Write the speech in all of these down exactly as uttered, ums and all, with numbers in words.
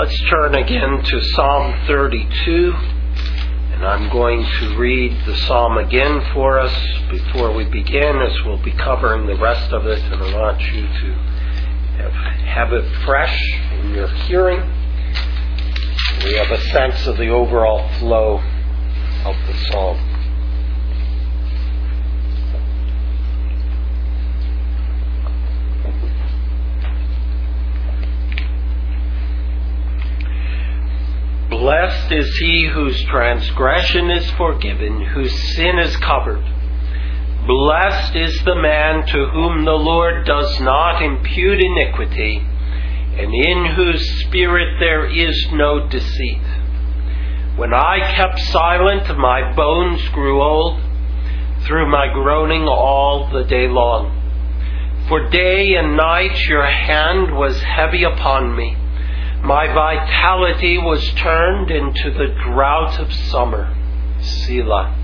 Let's turn again to Psalm thirty-two, and I'm going to read the psalm again for us before we begin, as we'll be covering the rest of it, and I want you to have, have it fresh in your hearing. We have a sense of the overall flow of the psalm. Blessed is he whose transgression is forgiven, whose sin is covered. Blessed is the man to whom the Lord does not impute iniquity, and in whose spirit there is no deceit. When I kept silent, my bones grew old, through my groaning all the day long. For day and night your hand was heavy upon me. My vitality was turned into the drought of summer. Selah.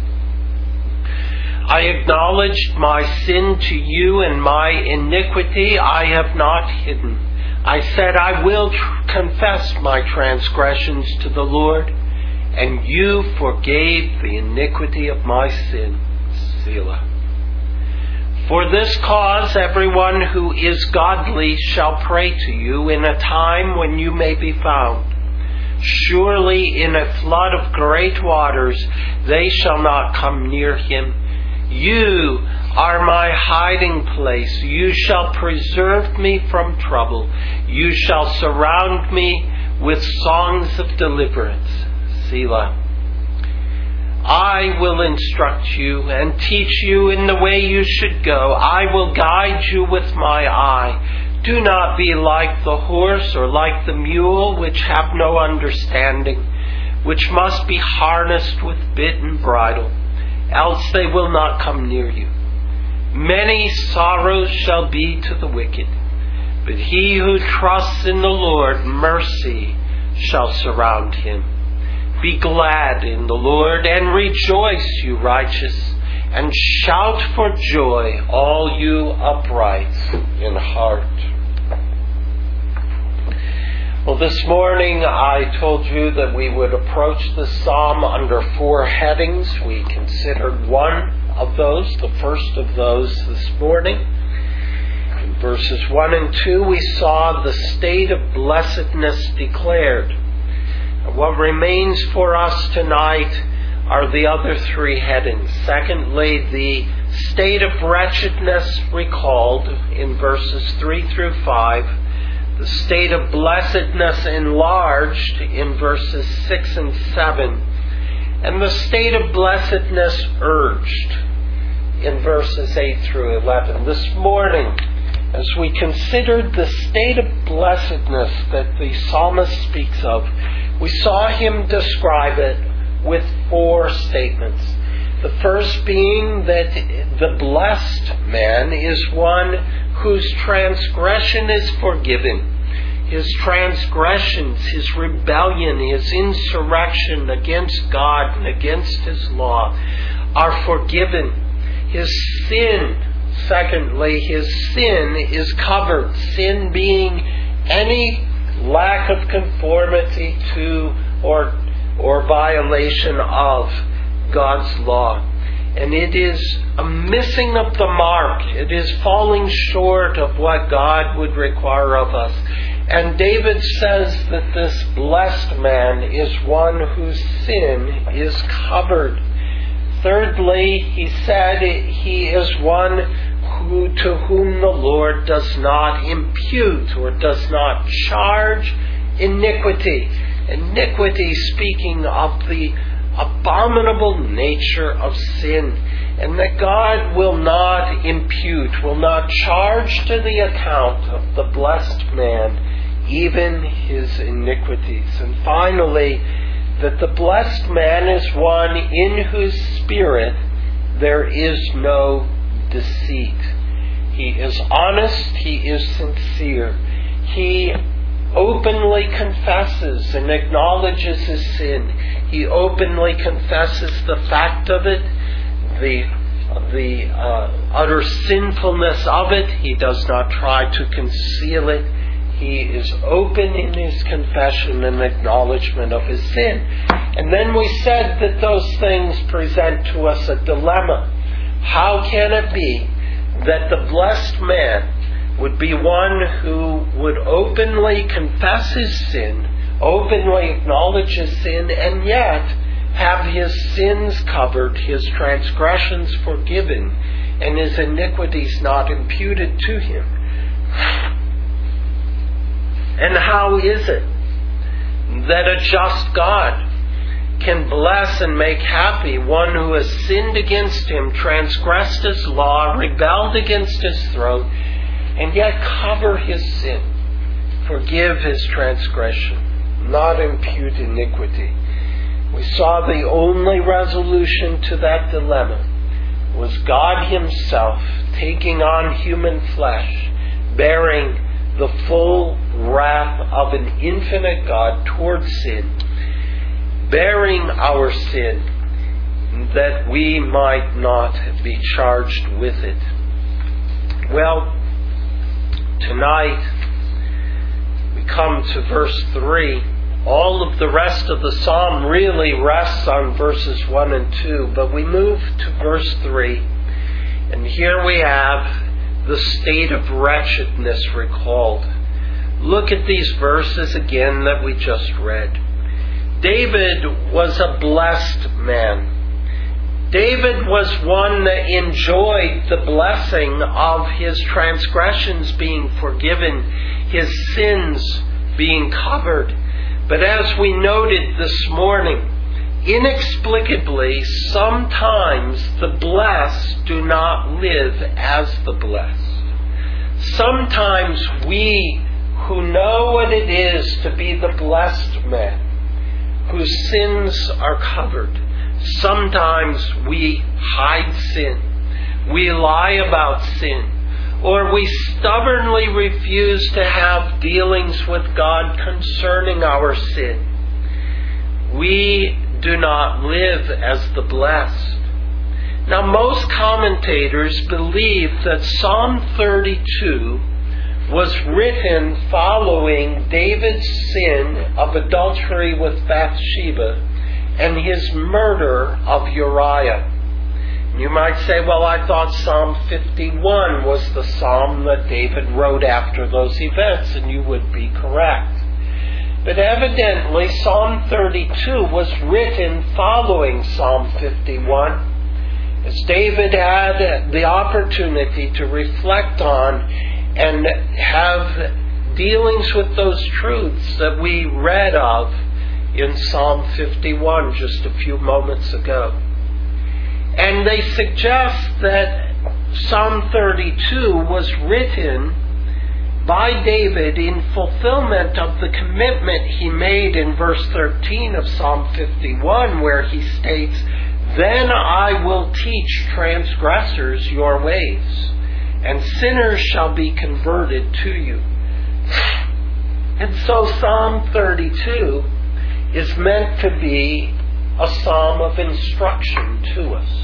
I acknowledged my sin to you, and my iniquity I have not hidden. I said, I will tr- confess my transgressions to the Lord, and you forgave the iniquity of my sin. Selah. For this cause everyone who is godly shall pray to you in a time when you may be found. Surely in a flood of great waters they shall not come near him. You are my hiding place. You shall preserve me from trouble. You shall surround me with songs of deliverance. Selah. I will instruct you and teach you in the way you should go. I will guide you with my eye. Do not be like the horse or like the mule, which have no understanding, which must be harnessed with bit and bridle, else they will not come near you. Many sorrows shall be to the wicked, but he who trusts in the Lord, mercy shall surround him. Be glad in the Lord and rejoice, you righteous, and shout for joy, all you upright in heart. Well, this morning I told you that we would approach the psalm under four headings. We considered one of those, the first of those this morning. In verses one and two we saw the state of blessedness declared. What remains for us tonight are the other three headings. Secondly, the state of wretchedness recalled in verses three through five. The state of blessedness enlarged in verses six and seven. And the state of blessedness urged in verses eight through eleven. This morning, as we considered the state of blessedness that the psalmist speaks of, we saw him describe it with four statements. The first being that the blessed man is one whose transgression is forgiven. His transgressions, his rebellion, his insurrection against God and against his law are forgiven. His sin, secondly, his sin is covered. Sin being any lack of conformity to or or violation of God's law. And it is a missing of the mark. It is falling short of what God would require of us. And David says that this blessed man is one whose sin is covered. Thirdly, he said he is one who, to whom the Lord does not impute or does not charge iniquity. Iniquity speaking of the abominable nature of sin, and that God will not impute, will not charge to the account of the blessed man even his iniquities. And finally, that the blessed man is one in whose spirit there is no deceit. He is honest, he is sincere. He openly confesses and acknowledges his sin. He openly confesses the fact of it, the, the uh, utter sinfulness of it. He does not try to conceal it. He is open in his confession and acknowledgement of his sin. And then we said that those things present to us a dilemma. How can it be that the blessed man would be one who would openly confess his sin, openly acknowledge his sin, and yet have his sins covered, his transgressions forgiven, and his iniquities not imputed to him? And how is it that a just God can bless and make happy one who has sinned against him, transgressed his law, rebelled against his throne, and yet cover his sin, forgive his transgression, not impute iniquity? We saw the only resolution to that dilemma was God himself taking on human flesh, bearing the full wrath of an infinite God towards sin, bearing our sin that we might not be charged with it. Well, tonight we come to verse three. All of the rest of the psalm really rests on verses one and two, but we move to verse three, and here we have the state of wretchedness recalled. Look at these verses again that we just read. David was a blessed man. David was one that enjoyed the blessing of his transgressions being forgiven, his sins being covered. But as we noted this morning, inexplicably, sometimes the blessed do not live as the blessed. Sometimes we who know what it is to be the blessed man, whose sins are covered, sometimes we hide sin, we lie about sin, or we stubbornly refuse to have dealings with God concerning our sin. We do not live as the blessed. Now, most commentators believe that Psalm thirty-two was written following David's sin of adultery with Bathsheba and his murder of Uriah. You might say, well, I thought Psalm fifty-one was the psalm that David wrote after those events, and you would be correct. But evidently, Psalm thirty-two was written following Psalm fifty-one, as David had the opportunity to reflect on and have dealings with those truths that we read of in Psalm fifty-one just a few moments ago. And they suggest that Psalm thirty-two was written by David in fulfillment of the commitment he made in verse thirteen of Psalm fifty-one, where he states, "Then I will teach transgressors your ways, and sinners shall be converted to you." And so Psalm thirty-two is meant to be a psalm of instruction to us.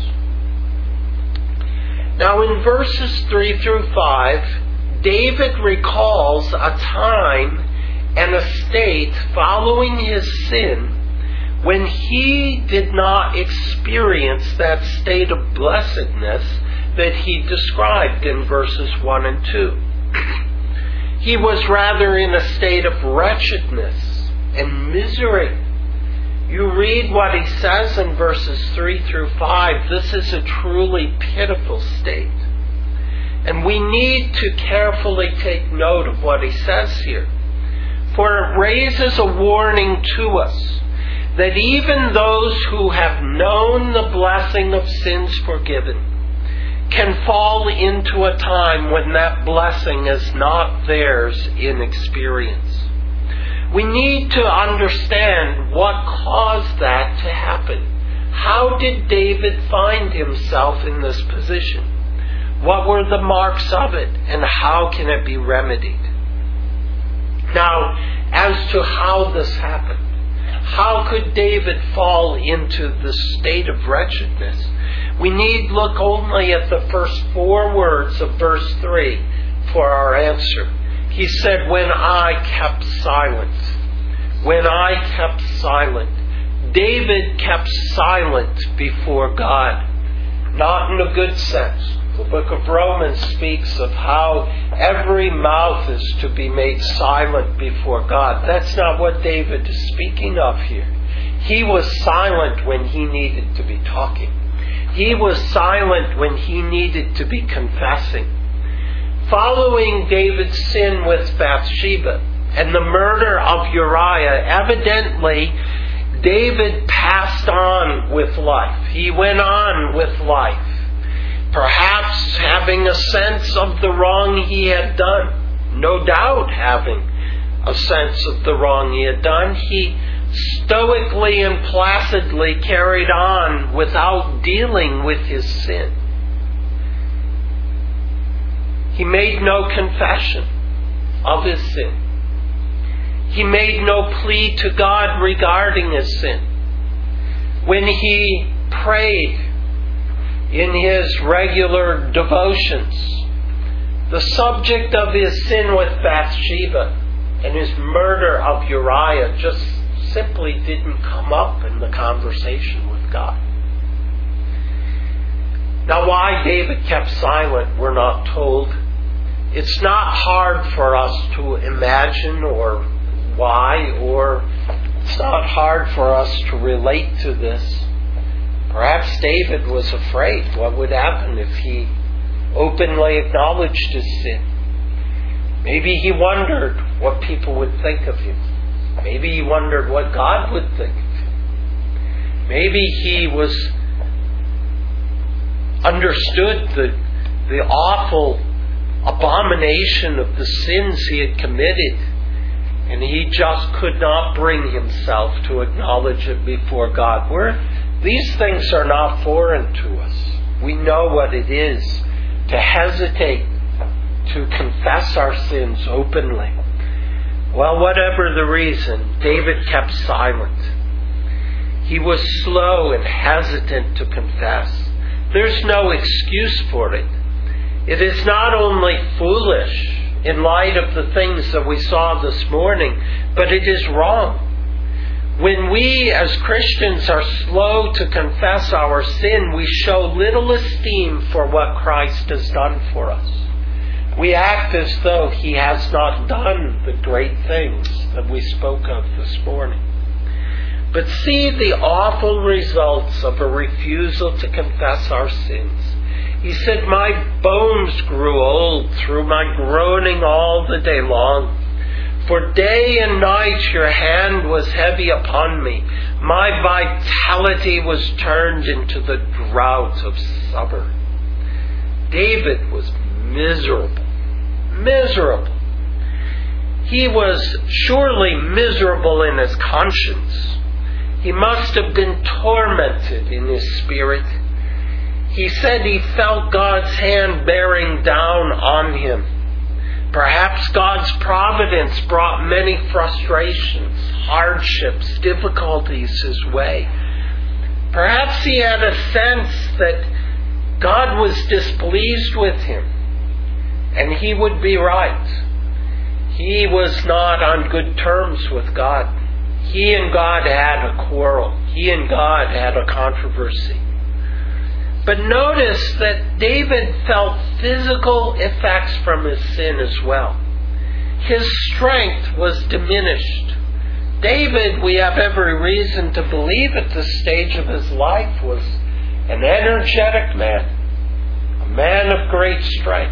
Now in verses three through five, David recalls a time and a state following his sin when he did not experience that state of blessedness that he described in verses one and two. He was rather in a state of wretchedness and misery. You read what he says in verses three through five. This is a truly pitiful state. And we need to carefully take note of what he says here. For it raises a warning to us that even those who have known the blessing of sins forgiven can fall into a time when that blessing is not theirs in experience. We need to understand what caused that to happen. How did David find himself in this position? What were the marks of it, and how can it be remedied? Now, as to how this happened, how could David fall into this state of wretchedness? We need look only at the first four words of verse three for our answer. He said, when I kept silent, when I kept silent, David kept silent before God. Not in a good sense. The book of Romans speaks of how every mouth is to be made silent before God. That's not what David is speaking of here. He was silent when he needed to be talking. He was silent when he needed to be confessing. Following David's sin with Bathsheba and the murder of Uriah, evidently David passed on with life. He went on with life. Perhaps having a sense of the wrong he had done. No doubt having a sense of the wrong he had done. He stoically and placidly carried on without dealing with his sin. He made no confession of his sin. He made no plea to God regarding his sin. When he prayed in his regular devotions, the subject of his sin with Bathsheba and his murder of Uriah just simply didn't come up in the conversation with God. Now, why David kept silent, we're not told. It's not hard for us to imagine or why, or it's not hard for us to relate to this. Perhaps David was afraid what would happen if he openly acknowledged his sin. Maybe he wondered what people would think of him. Maybe he wondered what God would think of him. Maybe he was understood the, the awful abomination of the sins he had committed, and he just could not bring himself to acknowledge it before God. We're, these things are not foreign to us. We know what it is to hesitate to confess our sins openly. Well, whatever the reason, David kept silent. He was slow and hesitant to confess. There's no excuse for it. It is not only foolish in light of the things that we saw this morning, but it is wrong. When we as Christians are slow to confess our sin, we show little esteem for what Christ has done for us. We act as though he has not done the great things that we spoke of this morning. But see the awful results of a refusal to confess our sins. He said, my bones grew old through my groaning all the day long. For day and night your hand was heavy upon me. My vitality was turned into the drought of summer. David was miserable. Miserable. He was surely miserable in his conscience. He must have been tormented in his spirit. He said he felt God's hand bearing down on him. Perhaps God's providence brought many frustrations, hardships, difficulties his way. Perhaps he had a sense that God was displeased with him, and he would be right. He was not on good terms with God. He and God had a quarrel. He and God had a controversy. But notice that David felt physical effects from his sin as well. His strength was diminished. David, we have every reason to believe at this stage of his life, was an energetic man, a man of great strength.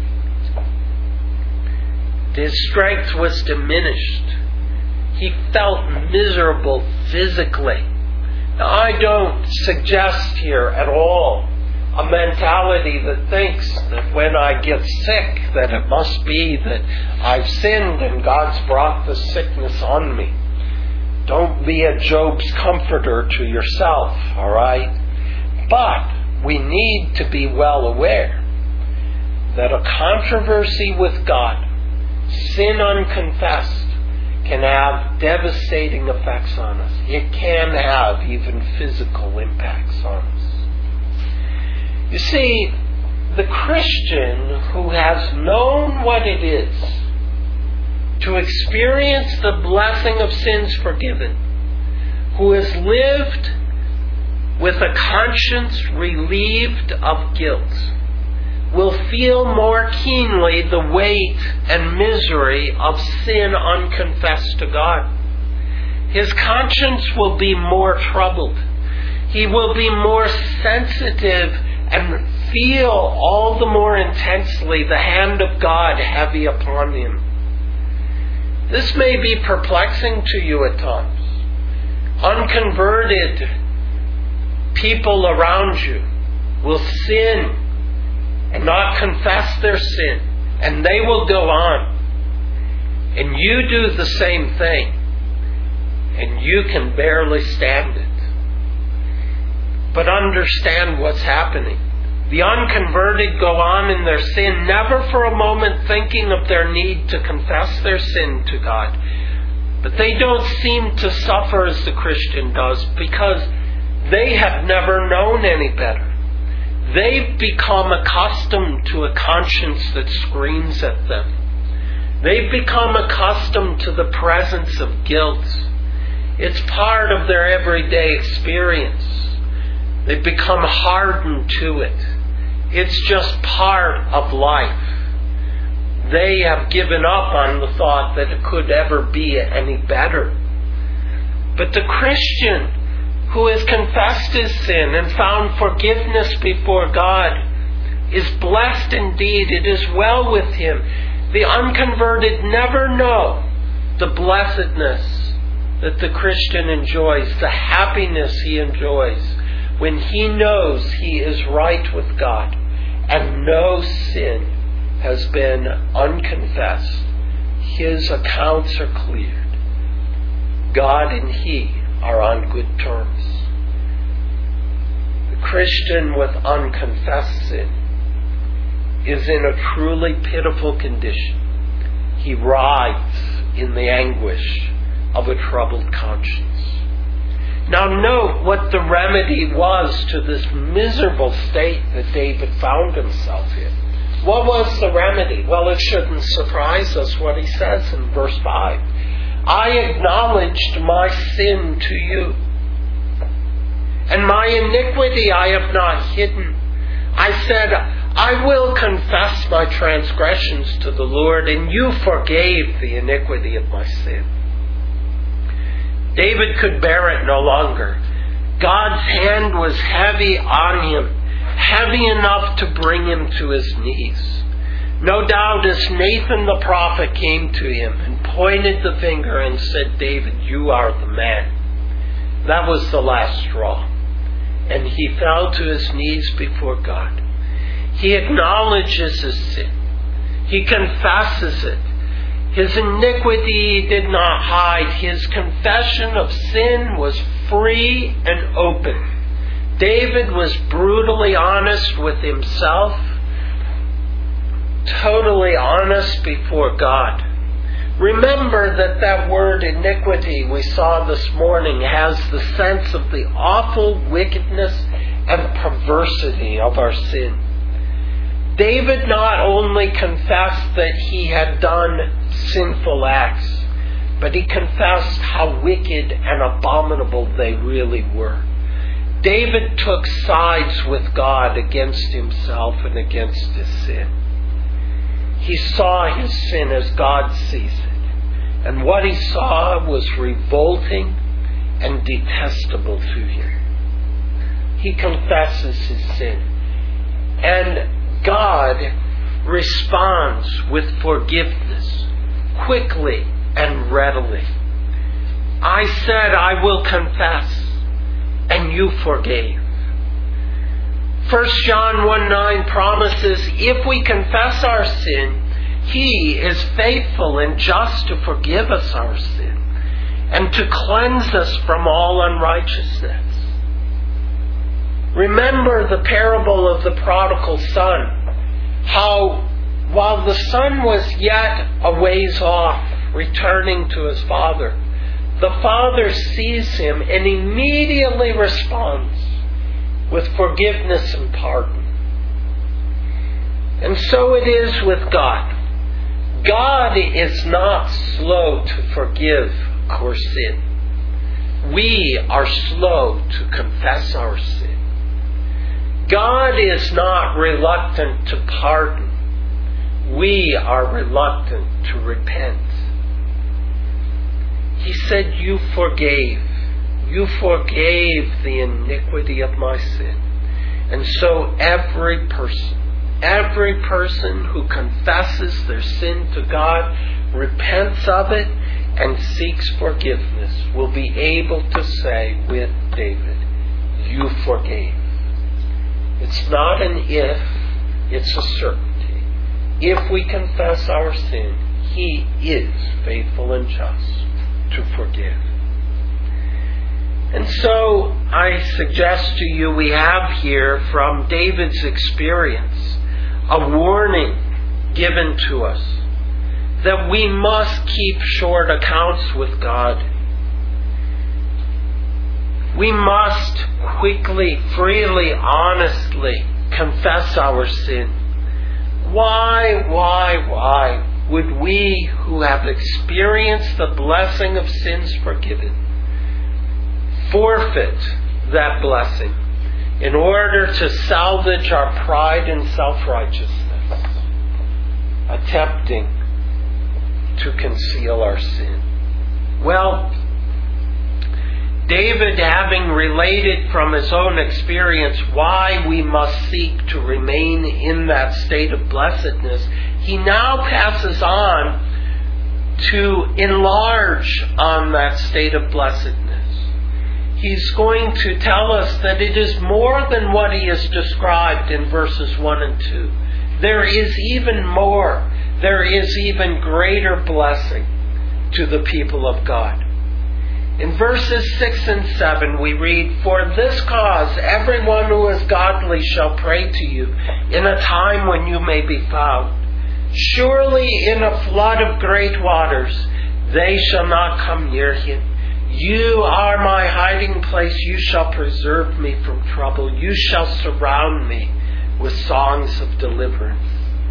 His strength was diminished. He felt miserable physically. Now, I don't suggest here at all a mentality that thinks that when I get sick, that it must be that I've sinned and God's brought the sickness on me. Don't be a Job's comforter to yourself, all right? But we need to be well aware that a controversy with God, sin unconfessed, can have devastating effects on us. It can have even physical impacts on us. You see, the Christian who has known what it is to experience the blessing of sins forgiven, who has lived with a conscience relieved of guilt, will feel more keenly the weight and misery of sin unconfessed to God. His conscience will be more troubled. He will be more sensitive and feel all the more intensely the hand of God heavy upon him. This may be perplexing to you at times. Unconverted people around you will sin and not confess their sin, and they will go on. And you do the same thing, and you can barely stand it. But understand what's happening. The unconverted go on in their sin, never for a moment thinking of their need to confess their sin to God. But they don't seem to suffer as the Christian does, because they have never known any better. They've become accustomed to a conscience that screams at them. They've become accustomed to the presence of guilt. It's part of their everyday experience. They've become hardened to it. It's just part of life. They have given up on the thought that it could ever be any better. But the Christian who has confessed his sin and found forgiveness before God is blessed indeed. It is well with him. The unconverted never know the blessedness that the Christian enjoys, the happiness he enjoys when he knows he is right with God and no sin has been unconfessed. His accounts are cleared. God and he are on good terms. The Christian with unconfessed sin is in a truly pitiful condition. He writhes in the anguish of a troubled conscience. Now note what the remedy was to this miserable state that David found himself in. What was the remedy? Well, it shouldn't surprise us what he says in verse five. I acknowledged my sin to you, and my iniquity I have not hidden. I said, I will confess my transgressions to the Lord, and you forgave the iniquity of my sin. David could bear it no longer. God's hand was heavy on him, heavy enough to bring him to his knees. No doubt as Nathan the prophet came to him and pointed the finger and said, David, you are the man. That was the last straw. And he fell to his knees before God. He acknowledges his sin. He confesses it. His iniquity he did not hide. His confession of sin was free and open. David was brutally honest with himself, totally honest before God. Remember that that word iniquity we saw this morning has the sense of the awful wickedness and perversity of our sin. David not only confessed that he had done sinful acts, but he confessed how wicked and abominable they really were. David took sides with God against himself and against his sin. He saw his sin as God sees it. And what he saw was revolting and detestable to him. He confesses his sin. And God responds with forgiveness, quickly and readily. I said, I will confess, and you forgave. First John one nine promises, if we confess our sin, He is faithful and just to forgive us our sin and to cleanse us from all unrighteousness. Remember the parable of the prodigal son, how while the son was yet a ways off, returning to his father, the father sees him and immediately responds with forgiveness and pardon. And so it is with God. God is not slow to forgive our sin. We are slow to confess our sin. God is not reluctant to pardon. We are reluctant to repent. He said, you forgave. You forgave the iniquity of my sin. And so every person, every person who confesses their sin to God, repents of it, and seeks forgiveness will be able to say with David, you forgave. It's not an if, it's a certainty. If we confess our sin, He is faithful and just to forgive. And so I suggest to you we have here from David's experience a warning given to us that we must keep short accounts with God. We must quickly, freely, honestly confess our sin. Why, why, why would we who have experienced the blessing of sins forgiven forfeit that blessing in order to salvage our pride and self-righteousness, attempting to conceal our sin? Well, David, having related from his own experience why we must seek to remain in that state of blessedness, he now passes on to enlarge on that state of blessedness. He's going to tell us that it is more than what he has described in verses one and two. There is even more. There is even greater blessing to the people of God. In verses six and seven we read, for this cause everyone who is godly shall pray to you in a time when you may be found. Surely in a flood of great waters they shall not come near him. You are my hiding place. You shall preserve me from trouble. You shall surround me with songs of deliverance.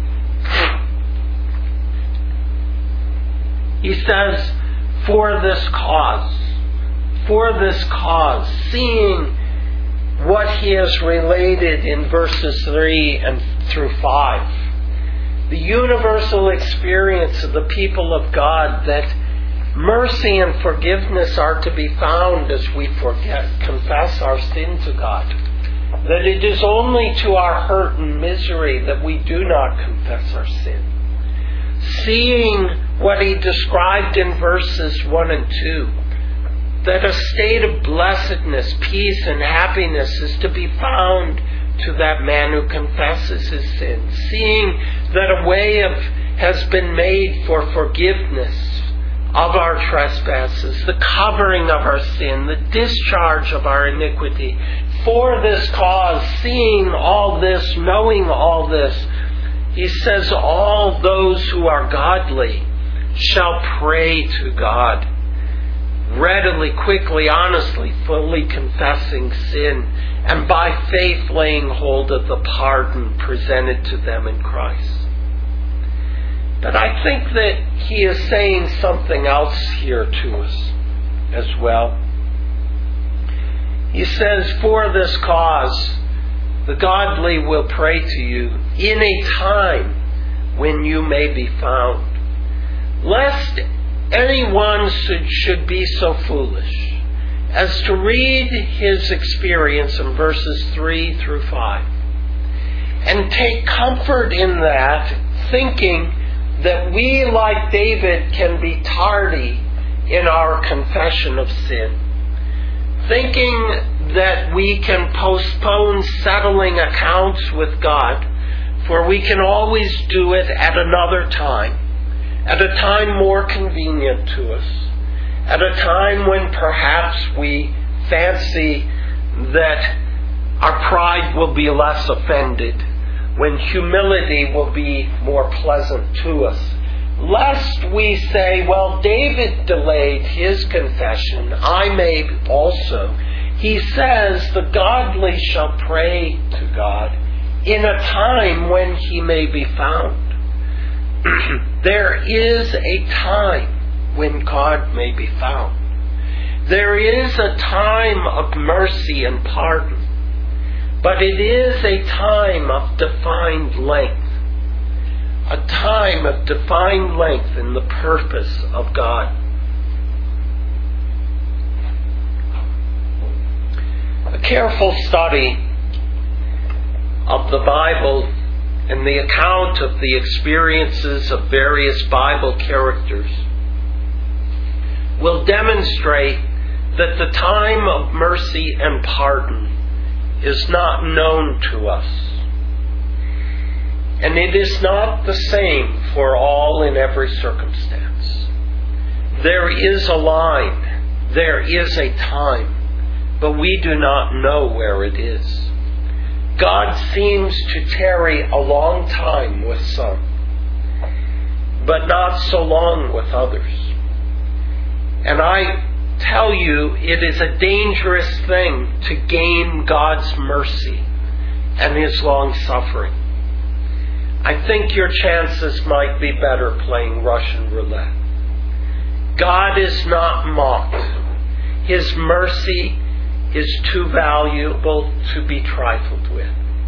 He says, for this cause, for this cause, seeing what he has related in verses three and through five, the universal experience of the people of God that mercy and forgiveness are to be found as we forget, confess our sin to God. That it is only to our hurt and misery that we do not confess our sin. Seeing what he described in verses one and two, that a state of blessedness, peace, and happiness is to be found to that man who confesses his sin. Seeing that a way of has been made for forgiveness of our trespasses, the covering of our sin, the discharge of our iniquity. For this cause, seeing all this, knowing all this, he says all those who are godly shall pray to God, readily, quickly, honestly, fully confessing sin, and by faith laying hold of the pardon presented to them in Christ. But I think that he is saying something else here to us as well. He says, for this cause, the godly will pray to you in a time when you may be found. Lest anyone should, should be so foolish as to read his experience in verses three through five and take comfort in that, thinking that we, like David, can be tardy in our confession of sin. Thinking that we can postpone settling accounts with God, for we can always do it at another time, at a time more convenient to us, at a time when perhaps we fancy that our pride will be less offended, when humility will be more pleasant to us. Lest we say, well, David delayed his confession, I may also. He says, the godly shall pray to God in a time when he may be found. there is a time when God may be found. There is a time of mercy and pardon, but it is a time of defined length, a time of defined length in the purpose of God. A careful study of the Bible and the account of the experiences of various Bible characters will demonstrate that the time of mercy and pardon is not known to us. And it is not the same for all in every circumstance. There is a line, there is a time, but we do not know where it is. God seems to tarry a long time with some, but not so long with others. And I tell you, it is a dangerous thing to game God's mercy and His long suffering. I think your chances might be better playing Russian roulette. God is not mocked. His mercy is too valuable to be trifled with.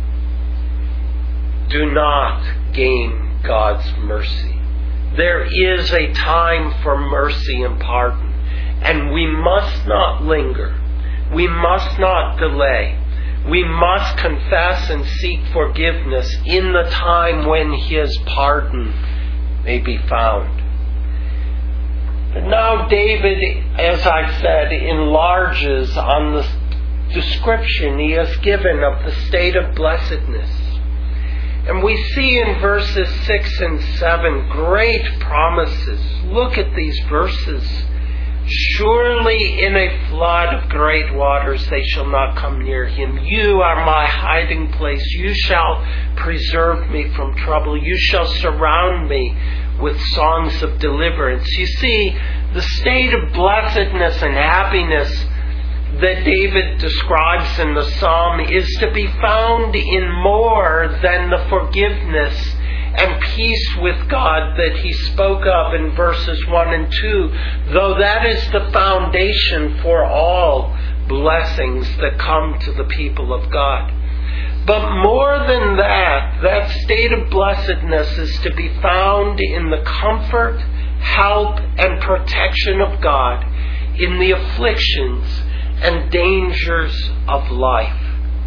Do not game God's mercy. There is a time for mercy and pardon, and we must not linger. We must not delay. We must confess and seek forgiveness in the time when His pardon may be found. But now David, as I said, enlarges on the description he has given of the state of blessedness. And we see in verses six and seven great promises. Look at these verses. Surely in a flood of great waters they shall not come near him. You are my hiding place. You shall preserve me from trouble. You shall surround me with songs of deliverance. You see, the state of blessedness and happiness that David describes in the psalm is to be found in more than the forgiveness and peace with God that he spoke of in verses one and two, though that is the foundation for all blessings that come to the people of God. But more than that, that state of blessedness is to be found in the comfort, help, and protection of God in the afflictions and dangers of life.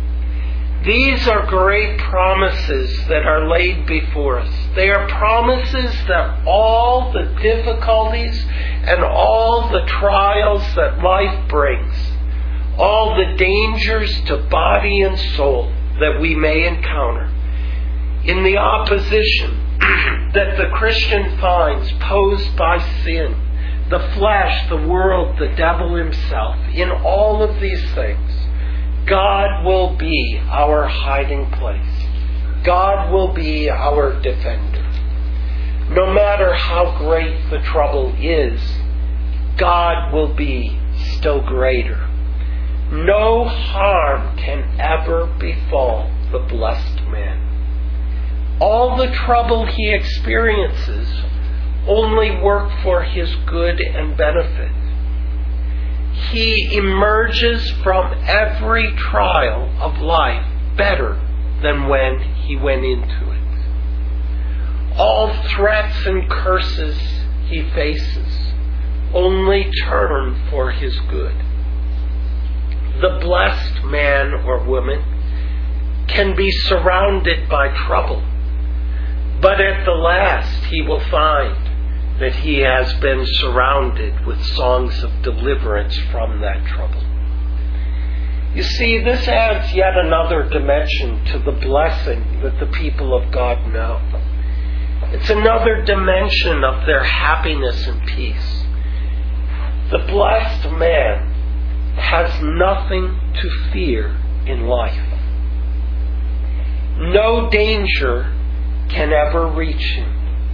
These are great promises that are laid before us. They are promises that all the difficulties and all the trials that life brings, all the dangers to body and soul that we may encounter, in the opposition that the Christian finds posed by sin, the flesh, the world, the devil himself, in all of these things, God will be our hiding place. God will be our defender. No matter how great the trouble is, God will be still greater. No harm can ever befall the blessed man. All the trouble he experiences only work for his good and benefit. He emerges from every trial of life better than when he went into it. All threats and curses he faces only turn for his good. The blessed man or woman can be surrounded by trouble, but at the last he will find that he has been surrounded with songs of deliverance from that trouble. You see, this adds yet another dimension to the blessing that the people of God know. It's another dimension of their happiness and peace. The blessed man has nothing to fear in life. No danger can ever reach him.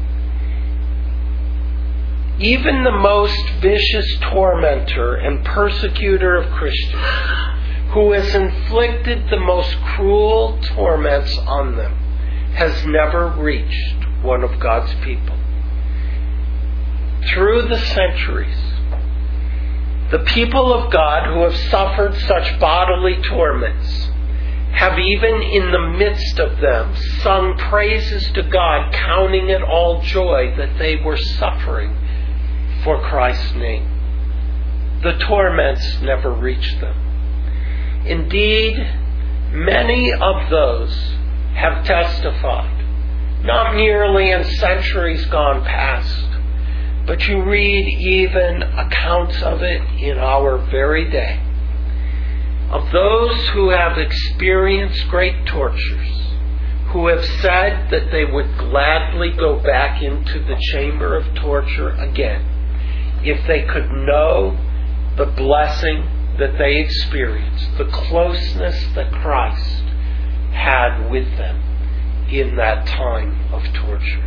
Even the most vicious tormentor and persecutor of Christians, who has inflicted the most cruel torments on them, has never reached one of God's people. Through the centuries, the people of God who have suffered such bodily torments have, even in the midst of them, sung praises to God, counting it all joy that they were suffering for Christ's name. The torments never reached them. Indeed, many of those have testified, not merely in centuries gone past, but you read even accounts of it in our very day, of those who have experienced great tortures, who have said that they would gladly go back into the chamber of torture again if they could know the blessing that they experienced, the closeness that Christ had with them in that time of torture.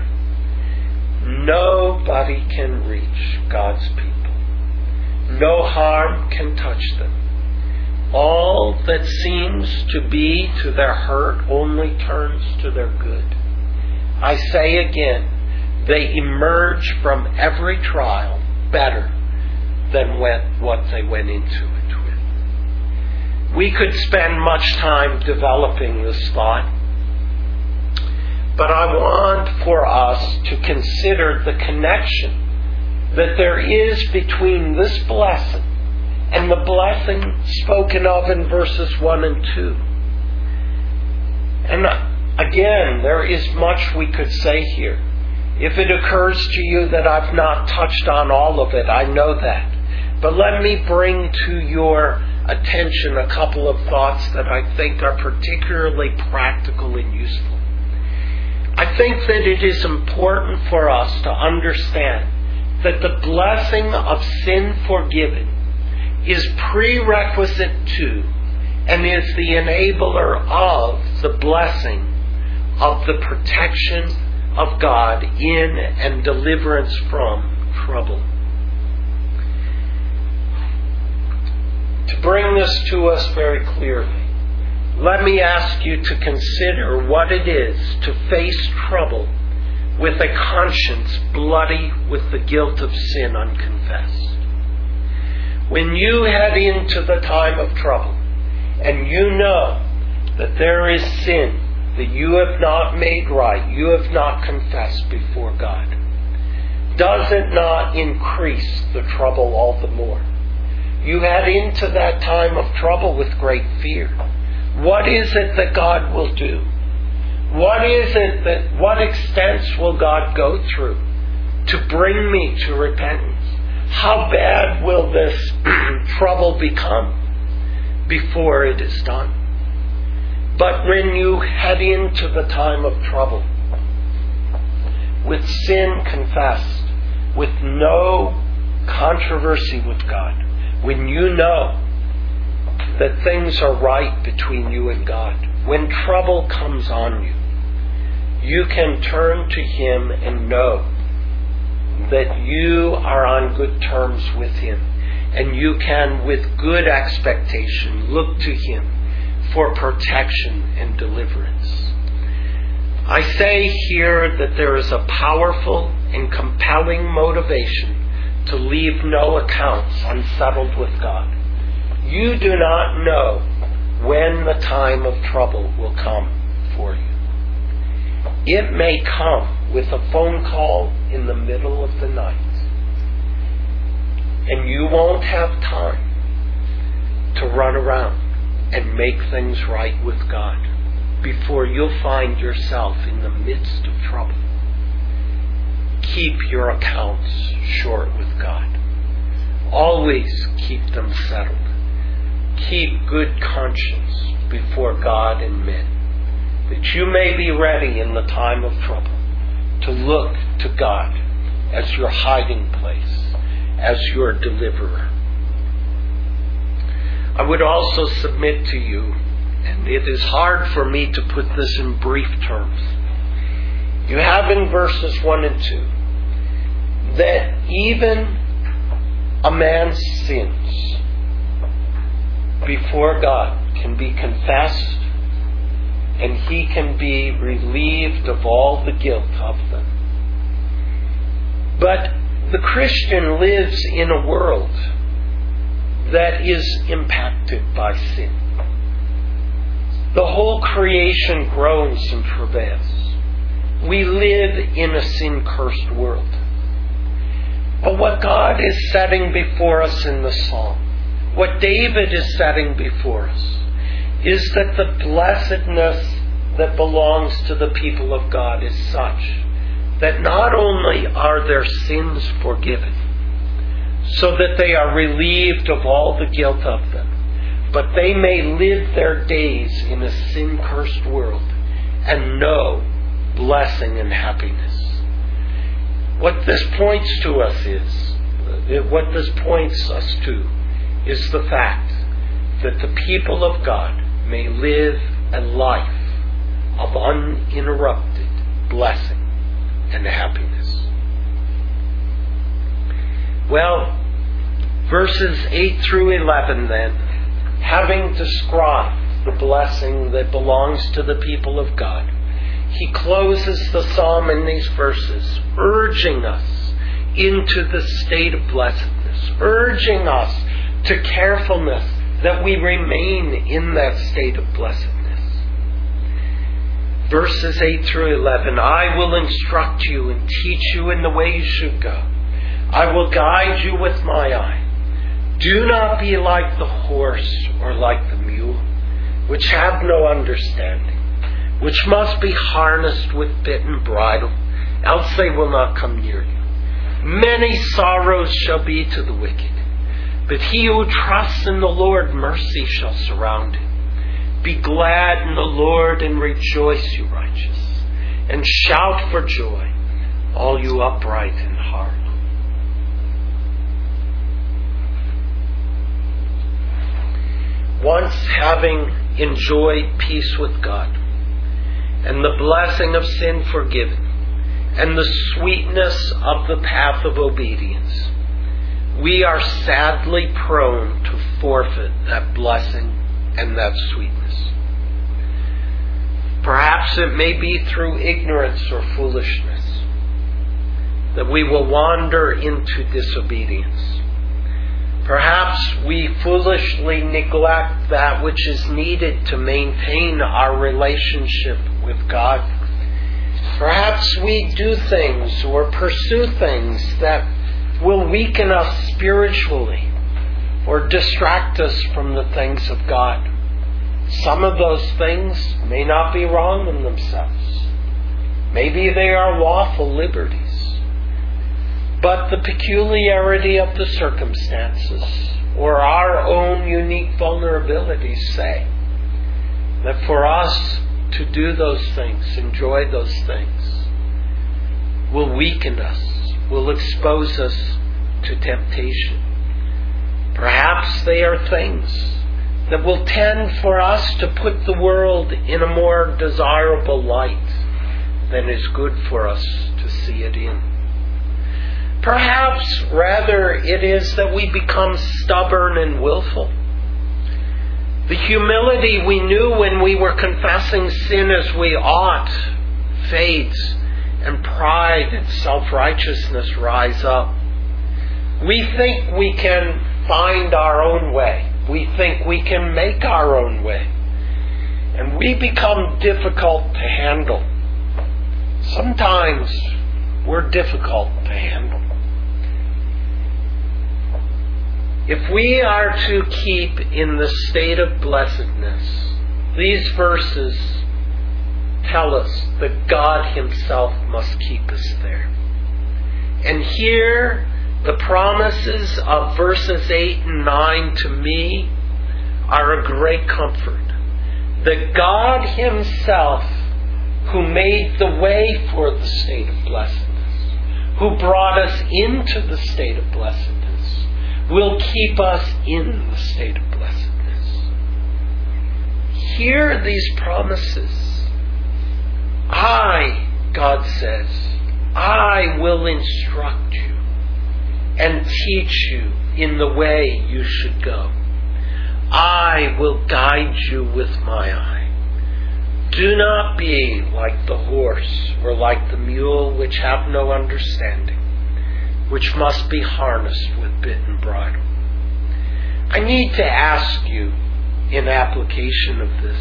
Nobody can reach God's people. No harm can touch them. All that seems to be to their hurt only turns to their good. I say again, they emerge from every trial better than what they went into it with. We could spend much time developing this thought, but I want for us to consider the connection that there is between this blessing and the blessing spoken of in verses one and two. And again, there is much we could say here. If it occurs to you that I've not touched on all of it, I know that. But let me bring to your attention a couple of thoughts that I think are particularly practical and useful. I think that it is important for us to understand that the blessing of sin forgiven is prerequisite to and is the enabler of the blessing of the protection of God in and deliverance from trouble. To bring this to us very clearly, let me ask you to consider what it is to face trouble with a conscience bloody with the guilt of sin unconfessed. When you head into the time of trouble and you know that there is sin that you have not made right, you have not confessed before God, does it not increase the trouble all the more? You head into that time of trouble with great fear. What is it that God will do? What is it that, what extents will God go through to bring me to repentance? How bad will this trouble become before it is done? But when you head into the time of trouble with sin confessed, with no controversy with God, when you know that things are right between you and God, when trouble comes on you, you can turn to Him and know that you are on good terms with Him, and you can, with good expectation, look to Him for protection and deliverance. I say here that there is a powerful and compelling motivation to leave no accounts unsettled with God. You do not know when the time of trouble will come for you. It may come with a phone call in the middle of the night, and you won't have time to run around and make things right with God before you'll find yourself in the midst of trouble. Keep your accounts short with God. Always keep them settled. Keep good conscience before God and men, that you may be ready in the time of trouble to look to God as your hiding place, as your deliverer. I would also submit to you, and it is hard for me to put this in brief terms. You have in verses one and two that even a man's sins before God can be confessed and he can be relieved of all the guilt of them. But the Christian lives in a world that is impacted by sin. The whole creation groans and travails. We live in a sin-cursed world. But what God is setting before us in the Psalm, what David is setting before us, is that the blessedness that belongs to the people of God is such that not only are their sins forgiven, so that they are relieved of all the guilt of them, but they may live their days in a sin-cursed world and know blessing and happiness. What this points to us is, what this points us to, is the fact that the people of God may live a life of uninterrupted blessing and happiness. Well, verses eight through eleven then, having described the blessing that belongs to the people of God, he closes the psalm in these verses, urging us into the state of blessedness, urging us to carefulness that we remain in that state of blessedness. Verses eight through eleven, I will instruct you and teach you in the way you should go. I will guide you with my eye. Do not be like the horse or like the mule, which have no understanding, which must be harnessed with bit and bridle, else they will not come near you. Many sorrows shall be to the wicked, but he who trusts in the Lord, mercy shall surround him. Be glad in the Lord and rejoice, you righteous, and shout for joy, all you upright in heart. Once having enjoyed peace with God, and the blessing of sin forgiven, and the sweetness of the path of obedience, we are sadly prone to forfeit that blessing and that sweetness. Perhaps it may be through ignorance or foolishness that we will wander into disobedience. Perhaps we foolishly neglect that which is needed to maintain our relationship with God. Perhaps we do things or pursue things that will weaken us spiritually or distract us from the things of God. Some of those things may not be wrong in themselves. Maybe they are lawful liberties. But the peculiarity of the circumstances or our own unique vulnerabilities say that for us to do those things, enjoy those things, will weaken us, will expose us to temptation. Perhaps they are things that will tend for us to put the world in a more desirable light than is good for us to see it in. Perhaps, rather, it is that we become stubborn and willful. The humility we knew when we were confessing sin as we ought fades, and pride and self-righteousness rise up. We think we can find our own way. We think we can make our own way. And we become difficult to handle. Sometimes we're difficult to handle. If we are to keep in the state of blessedness, these verses tell us that God Himself must keep us there. And here, the promises of verses eight and nine to me are a great comfort. That God Himself, who made the way for the state of blessedness, who brought us into the state of blessedness, will keep us in the state of blessedness. Hear these promises. I, God says, I will instruct you and teach you in the way you should go. I will guide you with my eye. Do not be like the horse or like the mule, which have no understanding, which must be harnessed with bit and bridle. I need to ask you, in application of this,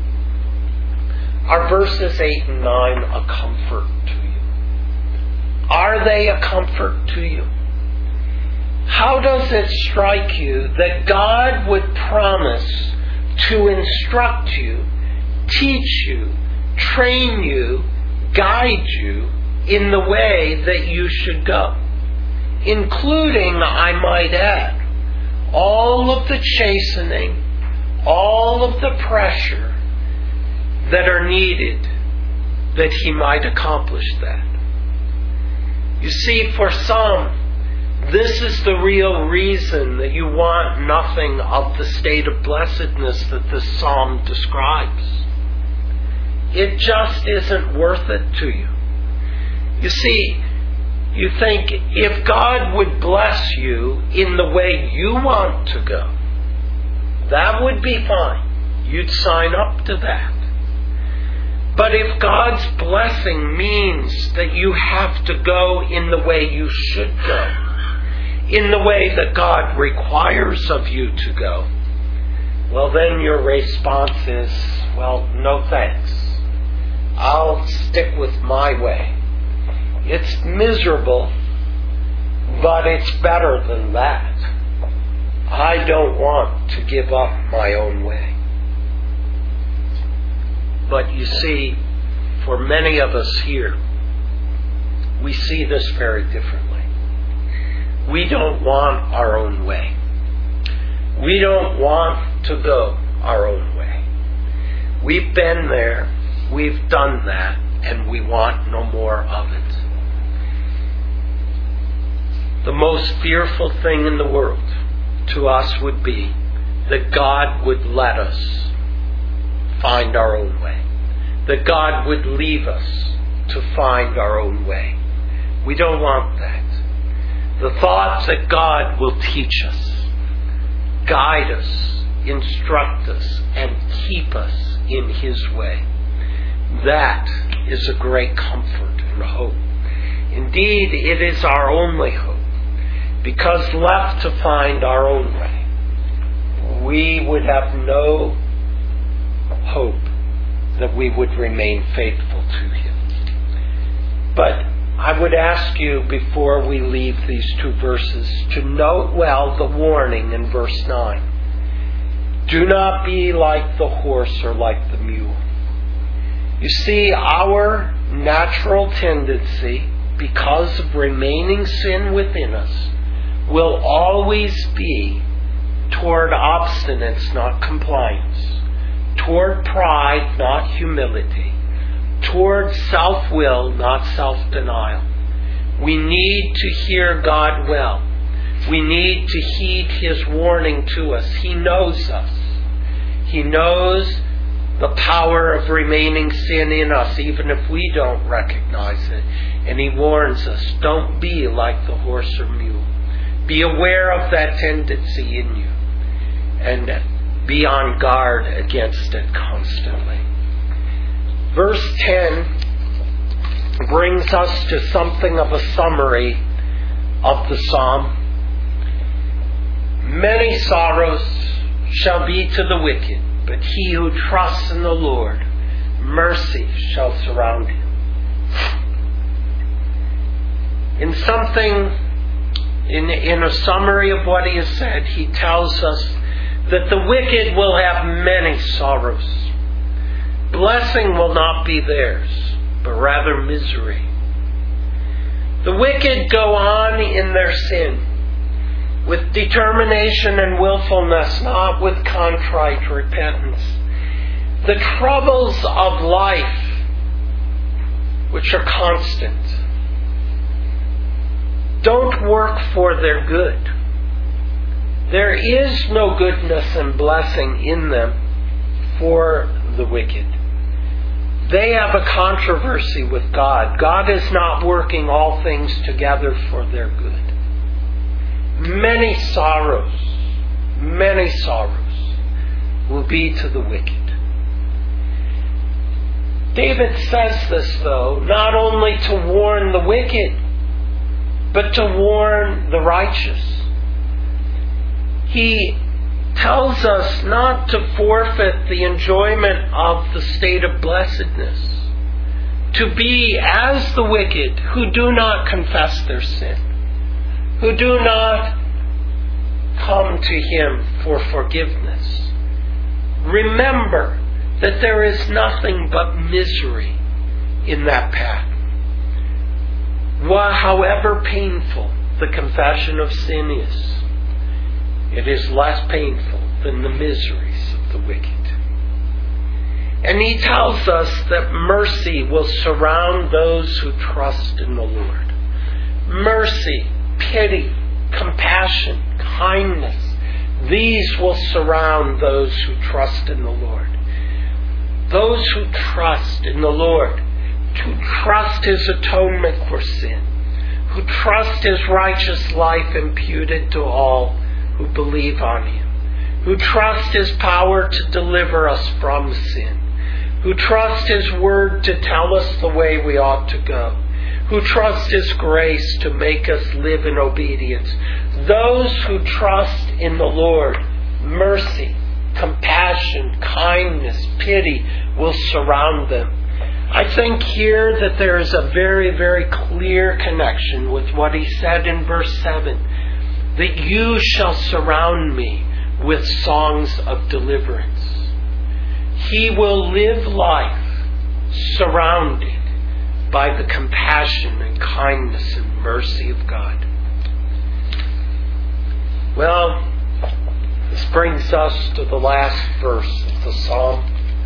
are verses eight and nine a comfort to you? Are they a comfort to you? How does it strike you that God would promise to instruct you, teach you, train you, guide you in the way that you should go? Including, I might add, all of the chastening, all of the pressure that are needed that He might accomplish that. You see, for some, this is the real reason that you want nothing of the state of blessedness that this psalm describes. It just isn't worth it to you. You see, you think if God would bless you in the way you want to go, that would be fine. You'd sign up to that. But if God's blessing means that you have to go in the way you should go, in the way that God requires of you to go, well, then your response is, well, no thanks. I'll stick with my way. It's miserable, but it's better than that. I don't want to give up my own way. But you see, for many of us here, we see this very differently. We don't want our own way. We don't want to go our own way. We've been there, we've done that, and we want no more of it. The most fearful thing in the world to us would be that God would let us find our own way. That God would leave us to find our own way. We don't want that. The thought that God will teach us, guide us, instruct us, and keep us in His way, that is a great comfort and hope. Indeed, it is our only hope. Because left to find our own way, we would have no hope that we would remain faithful to Him. But I would ask you, before we leave these two verses, to note well the warning in verse nine. Do not be like the horse or like the mule. You see, our natural tendency, because of remaining sin within us, will always be toward obstinance, not compliance, toward pride, not humility, toward self-will, not self-denial. We need to hear God well. We need to heed His warning to us. He knows us. He knows the power of remaining sin in us, even if we don't recognize it. And He warns us, don't be like the horse or mule. Be aware of that tendency in you and be on guard against it constantly. Verse ten brings us to something of a summary of the psalm. Many sorrows shall be to the wicked, but he who trusts in the Lord, mercy shall surround him. In something In, in a summary of what he has said, he tells us that the wicked will have many sorrows. Blessing will not be theirs, but rather misery. The wicked go on in their sin with determination and willfulness, not with contrite repentance. The troubles of life, which are constant, don't work for their good. There is no goodness and blessing in them for the wicked. They have a controversy with God. God is not working all things together for their good. Many sorrows, many sorrows will be to the wicked. David says this, though, not only to warn the wicked, but to warn the righteous. He tells us not to forfeit the enjoyment of the state of blessedness, to be as the wicked who do not confess their sin, who do not come to Him for forgiveness. Remember that there is nothing but misery in that path. Well, however painful the confession of sin is, it is less painful than the miseries of the wicked. And he tells us that mercy will surround those who trust in the Lord. Mercy, pity, compassion, kindness, these will surround those who trust in the Lord. Those who trust in the Lord, who trust His atonement for sin, who trust His righteous life imputed to all who believe on Him, who trust His power to deliver us from sin, who trust His word to tell us the way we ought to go, who trust His grace to make us live in obedience. Those who trust in the Lord, mercy, compassion, kindness, pity will surround them. I think here that there is a very, very clear connection with what he said in verse seven, that you shall surround me with songs of deliverance. He will live life surrounded by the compassion and kindness and mercy of God. Well, this brings us to the last verse of the psalm.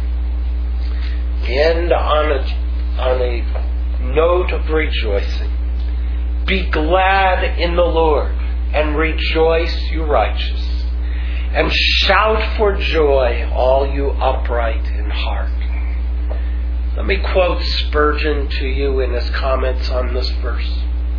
And on a, on a note of rejoicing, be glad in the Lord and rejoice, you righteous, and shout for joy, all you upright in heart. Let me quote Spurgeon to you in his comments on this verse.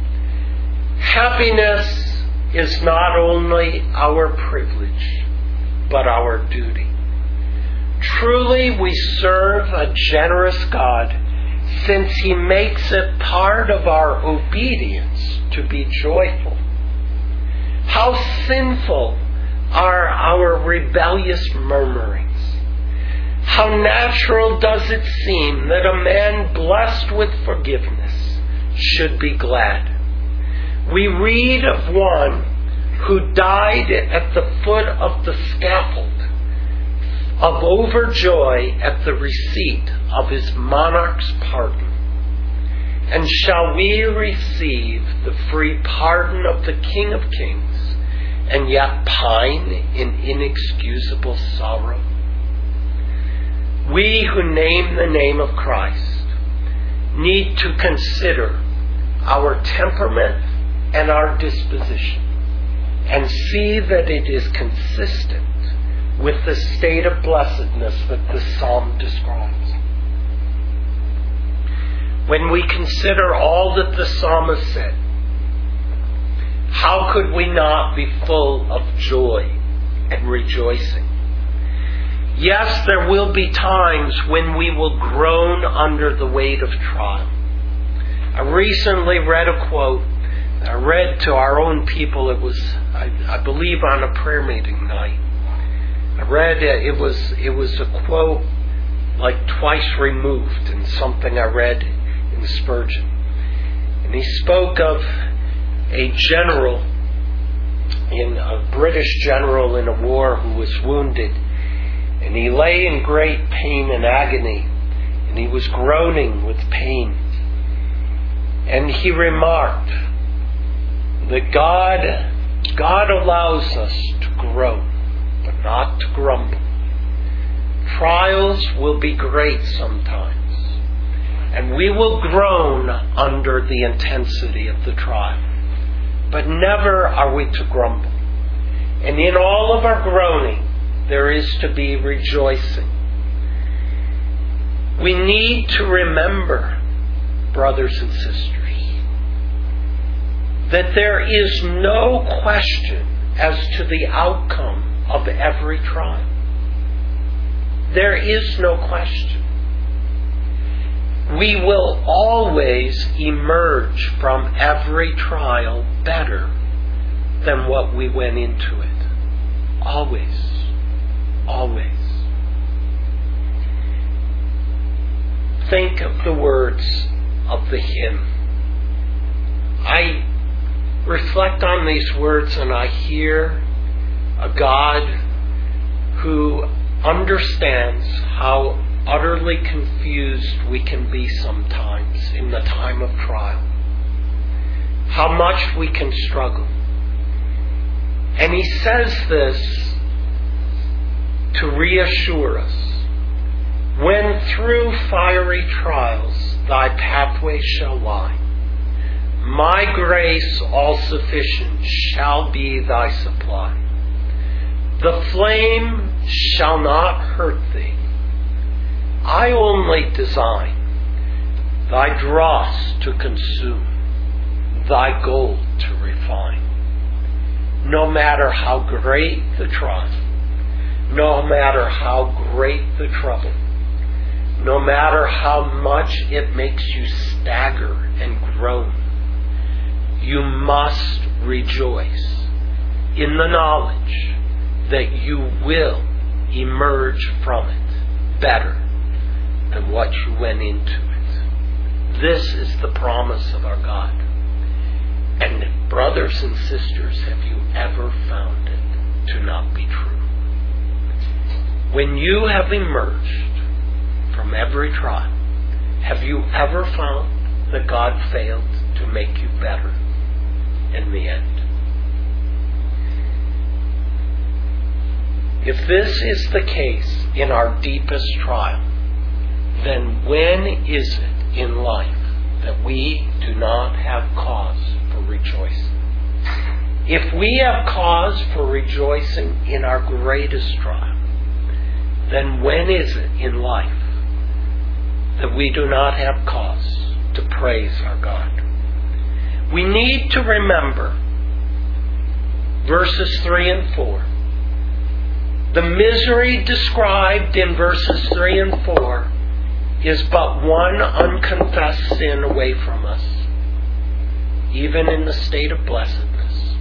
Happiness is not only our privilege, but our duty. Truly we serve a generous God, since He makes it part of our obedience to be joyful. How sinful are our rebellious murmurings. How natural does it seem that a man blessed with forgiveness should be glad. We read of one who died at the foot of the scaffold, of overjoy at the receipt of his monarch's pardon. And shall we receive the free pardon of the King of Kings, and yet pine in inexcusable sorrow? We who name the name of Christ need to consider our temperament and our disposition, and see that it is consistent with the state of blessedness that the psalm describes. When we consider all that the psalmist said, how could we not be full of joy and rejoicing? Yes, there will be times when we will groan under the weight of trial. I recently read a quote. I read to our own people. It was, I, I believe, on a prayer meeting night. I read uh, it was it was a quote like twice removed in something I read in Spurgeon. And he spoke of a general, in a British general in a war who was wounded. And he lay in great pain and agony. And he was groaning with pain. And he remarked that God, God allows us to groan, but not to grumble. Trials will be great sometimes, and we will groan under the intensity of the trial. But never are we to grumble. And in all of our groaning, there is to be rejoicing. We need to remember, brothers and sisters, that there is no question as to the outcome of every trial. There is no question. we will always emerge from every trial better than what we went into it. Always. Always. Think of the words of the hymn. I reflect on these words and I hear a God who understands how utterly confused we can be sometimes in the time of trial. How much we can struggle. And he says this to reassure us. When through fiery trials thy pathway shall lie, my grace all sufficient shall be thy supply. The flame shall not hurt thee. I only design thy dross to consume, thy gold to refine. No matter how great the trial, no matter how great the trouble, no matter how much it makes you stagger and groan, you must rejoice in the knowledge that you will emerge from it better than what you went into it. This is the promise of our God. And brothers and sisters, have you ever found it to not be true? When you have emerged from every trial, have you ever found that God failed to make you better in the end? If this is the case in our deepest trial, then when is it in life that we do not have cause for rejoicing? If we have cause for rejoicing in our greatest trial, then when is it in life that we do not have cause to praise our God? We need to remember verses three and four. The misery described in verses three and four is but one unconfessed sin away from us, even in the state of blessedness.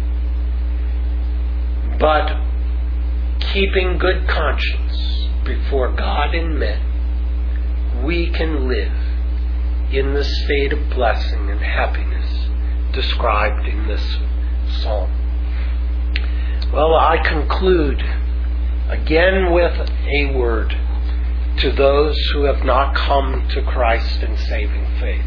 But keeping good conscience before God and men, we can live in the state of blessing and happiness described in this psalm. Well, I conclude again with a word to those who have not come to Christ in saving faith.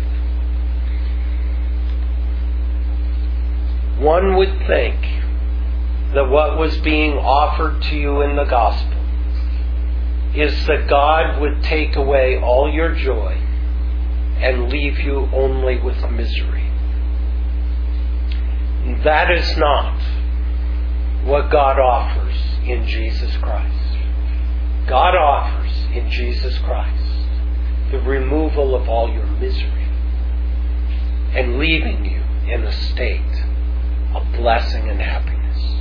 One would think that what was being offered to you in the gospel is that God would take away all your joy and leave you only with misery. That is not what God offers in Jesus Christ. God offers in Jesus Christ the removal of all your misery and leaving you in a state of blessing and happiness.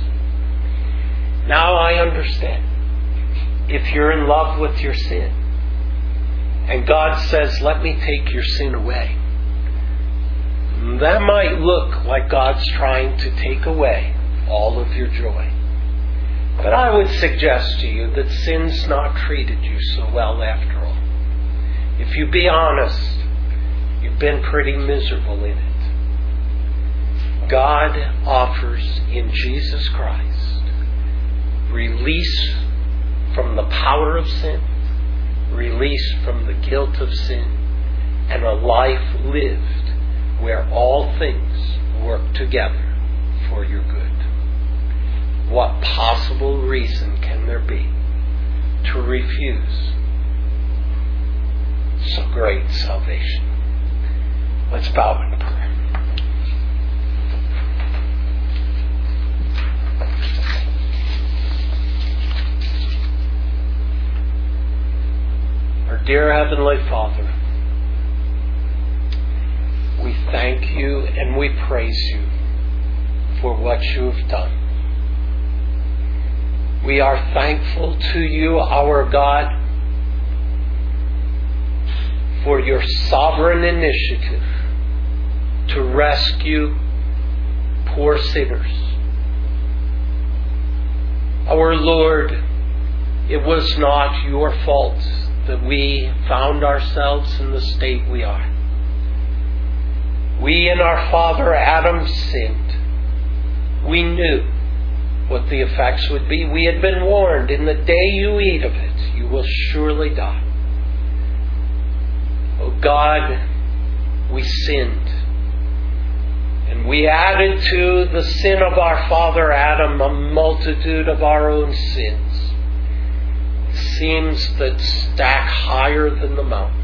Now I understand. If you're in love with your sin and God says, let me take your sin away, that might look like God's trying to take away all of your joy. But I would suggest to you that sin's not treated you so well after all. If you be honest, you've been pretty miserable in it. God offers in Jesus Christ release from the power of sin, release from the guilt of sin, and a life lived where all things work together for your good. What possible reason can there be to refuse so great salvation? Let's bow in prayer. Our dear Heavenly Father, we thank you and we praise you for what you have done. We are thankful to you, our God, for your sovereign initiative to rescue poor sinners. Our Lord, it was not your fault that we found ourselves in the state we are. We and our father Adam sinned. We knew what the effects would be. We had been warned, in the day you eat of it, you will surely die. Oh God, we sinned. And we added to the sin of our father Adam a multitude of our own sins. Seems that stack higher than the mountains.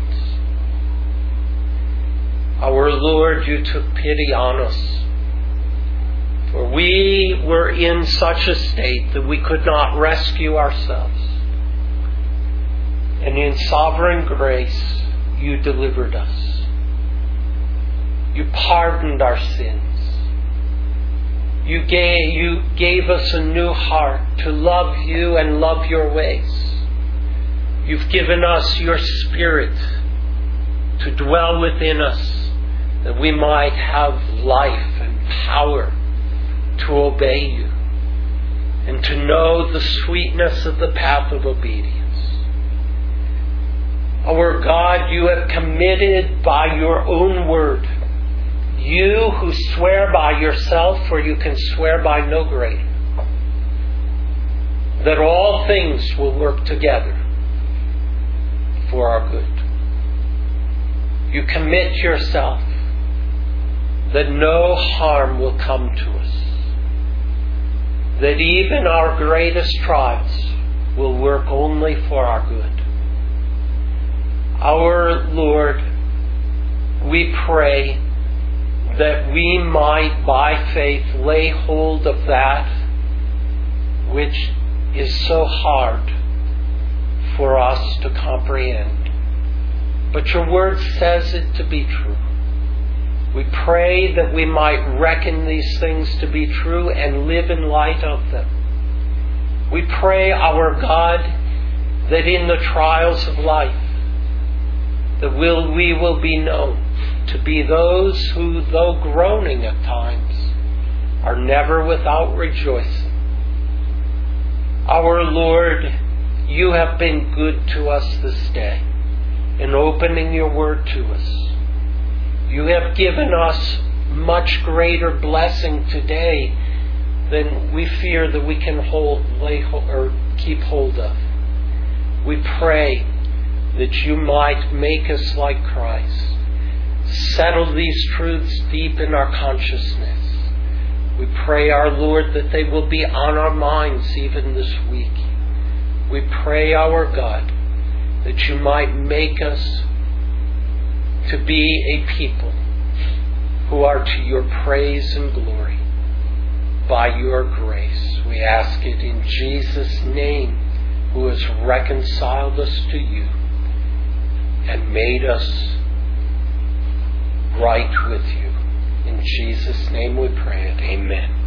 Our Lord, you took pity on us. For we were in such a state that we could not rescue ourselves. And in sovereign grace, you delivered us. You pardoned our sins. You gave, you gave us a new heart to love you and love your ways. You've given us your Spirit to dwell within us, that we might have life and power to obey you and to know the sweetness of the path of obedience. Our God, you have committed by your own word, you who swear by yourself, for you can swear by no greater, that all things will work together for our good. You commit yourself that no harm will come to us, that even our greatest trials will work only for our good. Our Lord, we pray that we might by faith lay hold of that which is so hard for us to comprehend. But your word says it to be true. We pray that we might reckon these things to be true and live in light of them. We pray, our God, that in the trials of life, that we'll, we will be known to be those who, though groaning at times, are never without rejoicing. Our Lord, you have been good to us this day in opening your word to us. You have given us much greater blessing today than we fear that we can hold, lay, or keep hold of. We pray that you might make us like Christ. Settle these truths deep in our consciousness. We pray, our Lord, that they will be on our minds even this week. We pray, our God, that you might make us to be a people who are to your praise and glory by your grace. We ask it in Jesus' name, who has reconciled us to you and made us right with you. In Jesus' name we pray it. Amen.